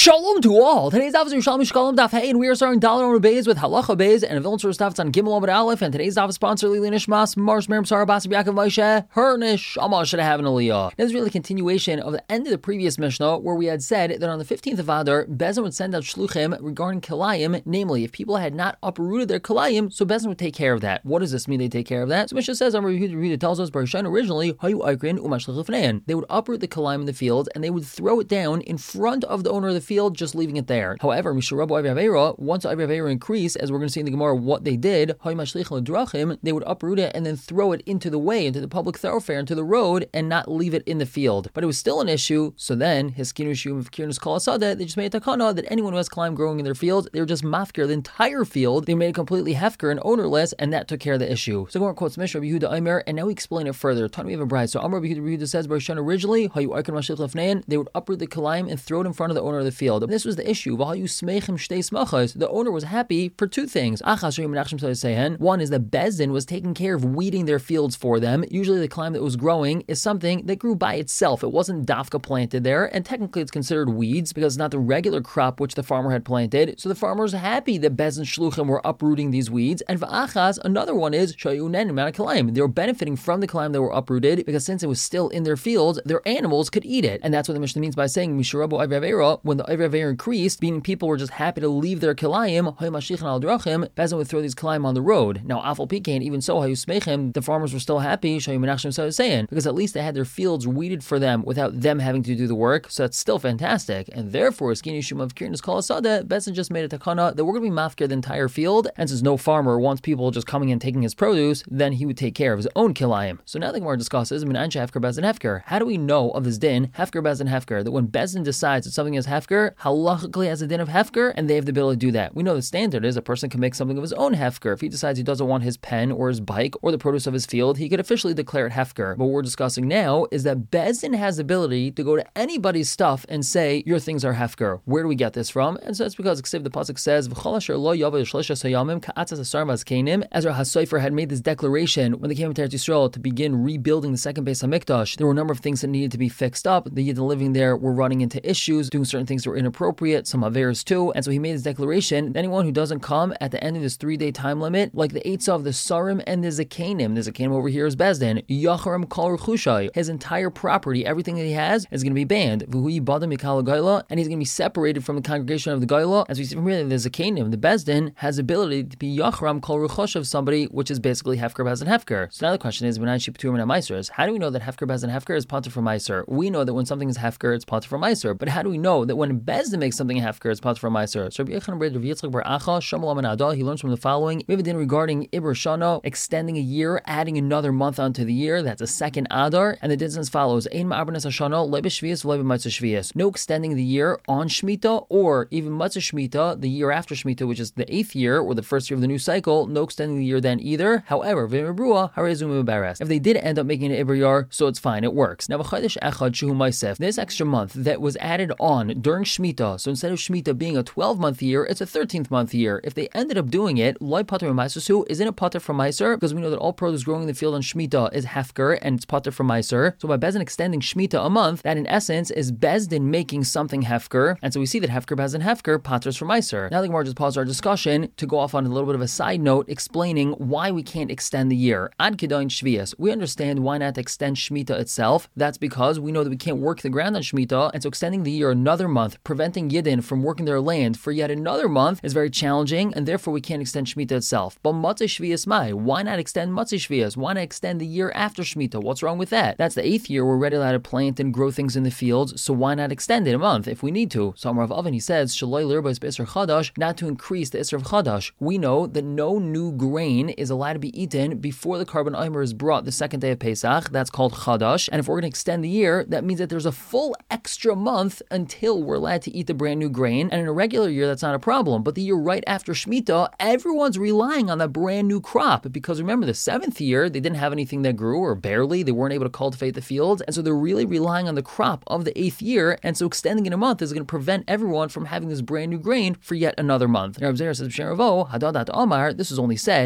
Shalom to all. Today's daf is Yerushalmi Shkalim Daf Hey, and we are starting Dalar Amud Beis with Halacha Beis and a Vilna Torah daf on Gimel Amud Aleph. And today's daf is sponsored Lili Nishmas Marsh Miriam Sarah Basib Yaakov Moshe. Her neshama should have an aliyah. This is really a continuation of the end of the previous Mishnah, where we had said that on the 15th of Adar, Bezin would send out shluchim regarding kilayim, namely if people had not uprooted their kilayim, so Bezin would take care of that. What does this mean? They take care of that. So Mishnah says, Amar Yehuda tells us, Barishan originally Hayu Aikrin Umashlich Lefnein. They would uproot the kilayim in the field and they would throw it down in front of the owner of the field, just leaving it there. However, Misharabu Avera, once Avera increased, as we're going to see in the Gemara, what they did, they would uproot it and then throw it into the way, into the public thoroughfare, into the road, and not leave it in the field. But it was still an issue, so then, his Kinushu of Kirnus Kol Asada, they just made a takana that anyone who has climb growing in their field, they were just mafkir the entire field. They made it completely hefker and ownerless, and that took care of the issue. So Gemara quotes Mishnah Yehuda Aimer, and now we explain it further. Tani we have a bride. So Amar Yehuda says, Barishan originally, they would uproot the kilayim and throw it in front of the owner of the field. And this was the issue. The owner was happy for two things. One is that Bezdin was taking care of weeding their fields for them. Usually the climb that was growing is something that grew by itself. It wasn't dafka planted there, and technically it's considered weeds because it's not the regular crop which the farmer had planted. So the farmer was happy that Bezdin shluchim were uprooting these weeds. And v'achaz, another one is they were benefiting from the climb that were uprooted because since it was still in their fields, their animals could eat it. And that's what the Mishnah means by saying Misharabu Avera, when the Avera increased, meaning people were just happy to leave their kilayim, Bezin would throw these kilayim on the road. Now, Afal Pikain, even so, the farmers were still happy, because at least they had their fields weeded for them without them having to do the work, so that's still fantastic. And therefore, Bezin just made a takana that we're going to be mafkir the entire field, and since no farmer wants people just coming in taking his produce, then he would take care of his own kilayim. So now the Gemara discusses, how do we know of this din, hefker bezin hefker, that when Bezin decides that something is hefker, halachically has a din of hefker, and they have the ability to do that. We know the standard is a person can make something of his own hefker. If he decides he doesn't want his pen or his bike or the produce of his field, he could officially declare it hefker. But what we're discussing now is that Bezin has the ability to go to anybody's stuff and say, your things are hefker. Where do we get this from? And so that's because the pasuk says, Ezra HaSofer had made this declaration when they came to Eretz Yisrael to begin rebuilding the second Beis HaMikdash. There were a number of things that needed to be fixed up. The Yidden living there were running into issues, doing certain things that were inappropriate, some averes too, and so he made his declaration, anyone who doesn't come at the end of this 3-day time limit, like the Eitzah of the Sarim and the Zakanim over here is Bezdin, Yacharam Kol Rechushai, his entire property, everything that he has is going to be banned, and he's going to be separated from the congregation of the Gaila. As we see from here, the Zakanim, the Bezdin, has the ability to be Yacharam Kol Rechush of somebody, which is basically Hefker Bezdin Hefker. So now the question is, how do we know that Hefker Bezdin Hefker is Pater from Meiser? We know that when something is Hefker, it's Pater from Meiser, but how do we know that when Bezdin makes something hefker, it's pater from Meiser? So Rabbi Yitzchak bar Acha, he learns from the following. We have a din regarding Iber Shana, extending a year, adding another month onto the year. That's a second Adar. And the din as follows. No extending the year on Shemitah or even Matzah Shemitah, the year after Shemitah, which is the 8th year or the first year of the new cycle. No extending the year then either. However, if they did end up making an Iber Yar, so it's fine, it works. Now, this extra month that was added on during Shemitah, so instead of Shemitah being a 12-month year, it's a 13th month year. If they ended up doing it, Loi Pater Meiser, isn't it Pater from Meiser? Because we know that all produce growing in the field on Shemitah is Hefker, and it's Pater from Meiser. So by Bezdin extending Shemitah a month, that in essence is Bezdin making something Hefker, and so we see that Hefker, Bezdin, Hefker, Paters from Meiser. Now the Gemara just pause our discussion to go off on a little bit of a side note, explaining why we can't extend the year. Ad Kedain Shvias. We understand why not extend Shemitah itself. That's because we know that we can't work the ground on Shemitah, and so extending the year another month, preventing Yidden from working their land for yet another month is very challenging, and therefore we can't extend Shemitah itself. But Matzah Shvias Mai, why not extend Matzah Shvias? Why not extend the year after Shemitah? What's wrong with that? That's the 8th year we're ready to plant and grow things in the fields, so why not extend it a month if we need to? So Amar Rav Oven, he says, Shaloi Lirbos B'Isr Chadash, not to increase the Isr of Chadash. We know that no new grain is allowed to be eaten before the carbon Omer is brought the second day of Pesach. That's called Chadash. And if we're going to extend the year, that means that there's a full extra month until we're allowed to eat the brand new grain. And in a regular year, that's not a problem. But the year right after Shemitah, everyone's relying on that brand new crop. Because remember, the 7th year, they didn't have anything that grew, or barely. They weren't able to cultivate the fields. And so they're really relying on the crop of the 8th year. And so extending it a month is going to prevent everyone from having this brand new grain for yet another month. Rav Zera says, this is only said,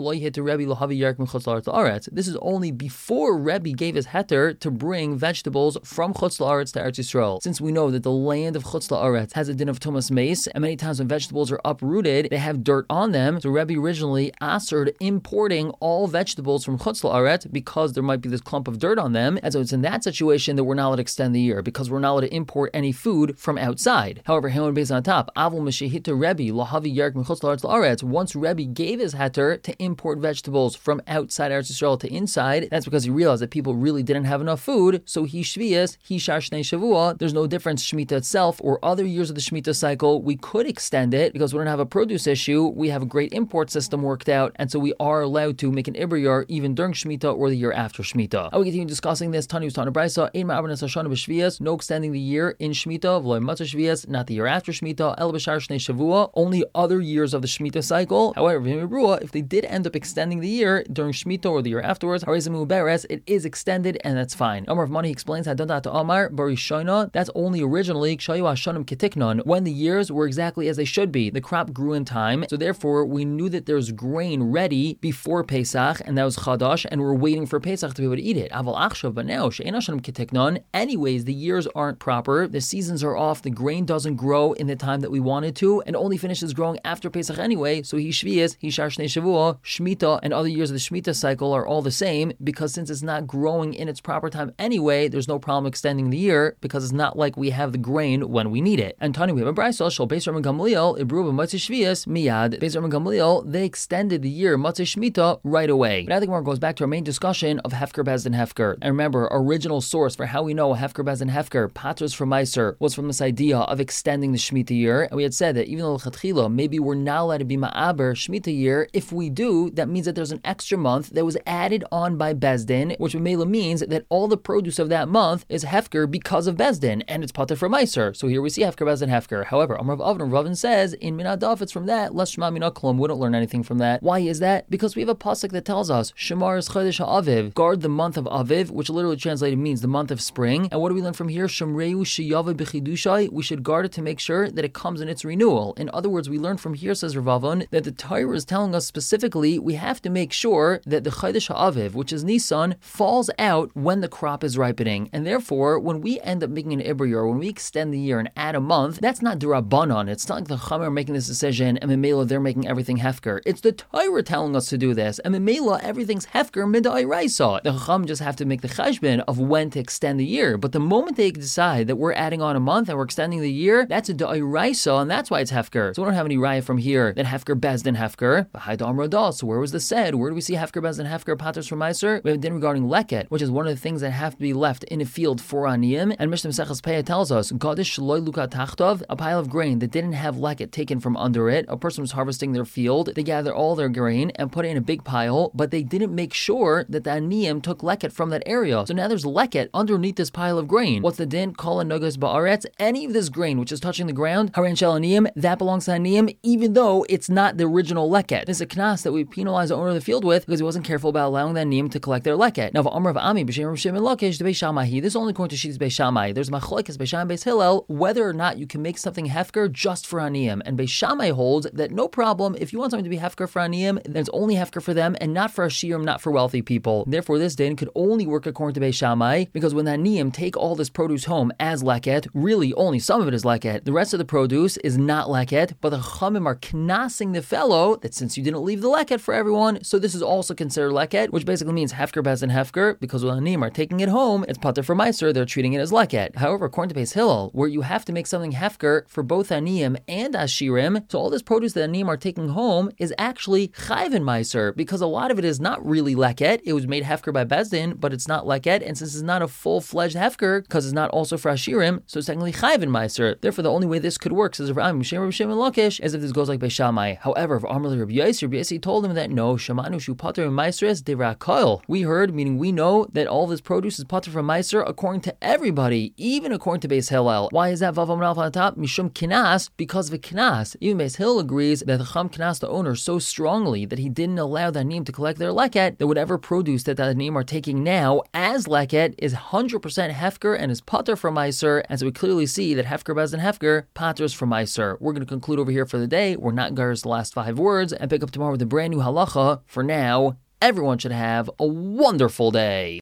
this is only before Rebbe gave his heter to bring vegetables from Chutz La'aretz to Eretz Yisrael. Since we know that the land of Chutz La'aretz has a din of Tumas Mace, and many times when vegetables are uprooted, they have dirt on them. So Rebbe originally asered importing all vegetables from Chutz La'aretz because there might be this clump of dirt on them. And so it's in that situation that we're not allowed to extend the year, because we're not allowed to import any food from outside. However, Haman based on top, Avul Meshehita Rebbe Lahavi Yerk Mechutz La'aretz, once Rebbe gave his heter to import vegetables from outside Eretz Yisrael to inside, that's because he realized that people really didn't have enough food, so he Shvias, he Shar Shnei Shavua, there's no difference Shemitah itself or other years of the Shemitah cycle, we could extend it because we don't have a produce issue, we have a great import system worked out, and so we are allowed to make an Ibriyar even during Shemitah or the year after Shemitah. I will continue discussing this. Tani was Tana Brisa, Ein Ma'abernes Hashana B'Shvias, no extending the year in Shemitah, V'loy Matzah Shvias, not the year after Shemitah, El B'Shar Shnei Shavua, only other years of the Shemitah cycle. However, if they did end up extending the year during Shemitah or the year afterwards, it is extended, and that's fine. Amar of Money explains Hadandat Amar Barishoina, that's only originally Kshayu Hashanim Ketiknon, when the years were exactly as they should be. The crop grew in time, so therefore we knew that there's grain ready before Pesach, and that was Chadash, and we're waiting for Pesach to be able to eat it. Aval Achshav, but now She'ein Hashanim Ketiknon, anyways, the years aren't proper, the seasons are off, the grain doesn't grow in the time that we wanted to, and only finishes growing after Pesach anyway, so he Shvias, he Shar Shnei Shavua, Shemitah, and other years of the Shemitah cycle are all the same, because since it's not growing in its proper time anyway, there's no problem extending the year, because it's not like we have the grain when we need it. And Tani, we have a brayso, Shal Beis Rabban Gamliel, Ibru b'Matzah Shvias, Miyad. Beis Rabban Gamliel, they extended the year Matzah Shemitah right away. But I think it goes back to our main discussion of Hefker Bezdin Hefker. And remember, our original source for how we know Hefker Bezdin Hefker, Patros from Meiser, was from this idea of extending the Shemitah year. And we had said that even though L'chatchila, maybe we're not allowed to be Ma'aber Shemitah year, if we do, that means that there's an extra month that was added on by Bezdin, which Mela means that all the produce of that month is Hefker because of Bezdin, and it's Pater from Meiser. So here we see Hefker Bezdin Hefker. However, Amar of Ravin says, in Minadaf, it's from that, less Shema Mina Klum, we don't learn anything from that. Why is that? Because we have a pasuk that tells us, Shemar is Chodesh HaAviv, guard the month of Aviv, which literally translated means the month of spring. And what do we learn from here? Shemreu Sheyave B'Chidushai, we should guard it to make sure that it comes in its renewal. In other words, we learn from here, says Ravavon, that the Torah is telling us specifically, we have to make sure that the Chodesh HaAviv, which is Nisan, falls out when the crop is ripening. And therefore, when we end up making an Ibriyar, when we extend the year and add a month, that's not D'Rabbanan. It's not like the Chachamim are making this decision and Memela they're making everything Hefker. It's the Torah telling us to do this. And Memela, everything's Hefker Mid'Oraisa. The Chachamim just have to make the cheshbon of when to extend the year. But the moment they decide that we're adding on a month and we're extending the year, that's a D'Oraisa, and that's why it's Hefker. So we don't have any raya from here that Hefker Bezdin Hefker. So where was this said? Where do we see Hefker Bezdin Hefker Patros from Meiser? We have a din regarding leket, which is one of the things that have to be left in a field for aniyim. And Mishnah Maseches Peah tells us, Gadish Shloi Luka Tachtov, a pile of grain that didn't have leket taken from under it. A person was harvesting their field. They gather all their grain and put it in a big pile, but they didn't make sure that the aniyim took leket from that area. So now there's leket underneath this pile of grain. What's the din? Kol Nogas Ba'aretz. Any of this grain which is touching the ground, Haran Shel Aniyim, that belongs to aniyim, even though it's not the original leket. This is a knas that we penalize the owner of the field with because he wasn't careful about allowing the aniyim to collect their leket. Now, Amar of Ami, B'Shem Shimon Lakish, the Beis Shammai. This is only according to Shittas Beis Shammai. There's machlokes Beis Shammai Beis Hillel whether or not you can make something hefker just for aniyim. And Beis Shammai holds that no problem, if you want something to be hefker for aniyim, then it's only hefker for them and not for ashirim, not for wealthy people. Therefore, this din could only work according to Beis Shammai because when the aniyim take all this produce home as leket, really only some of it is leket. The rest of the produce is not leket, but the chachamim are knasing the fellow that since you didn't leave the leket for everyone, so this is also considered leket, which basically means hefker bezdin hefker, because when aniyim are taking it home, it's pater for meiser, they're treating it as leket. However, according to Beis Hillel, where you have to make something hefker for both aniyim and ashirim, so all this produce that aniyim are taking home is actually chayvin meiser, because a lot of it is not really leket. It was made hefker by bezdin, but it's not leket, and since it's not a full-fledged hefker, because it's not also for ashirim, so it's technically chayvin meiser. Therefore, the only way this could work, says Rav Shem and Lakish, as if this goes like Beis Shammai. However, if Amrli Rabbi Yossi told him that no, Shamanu shu pater and meisres devrakoil. We heard, meaning we know that all this produce is pater from meiser according to everybody, even according to Beis Hillel. Why is that Vav Amar on top? Mishum kinas, because of a kinas. Even Beis Hillel agrees that the Chacham kinas the owner so strongly that he didn't allow the anim to collect their leket, that whatever produce that the anim are taking now as leket is 100% hefker and is pater from meiser. And so we clearly see that hefker bezdin hefker paters from meiser. We're going to conclude over here for the day. We're not gars the last 5 words and pick up tomorrow with a brand new halacha. For now, everyone should have a wonderful day.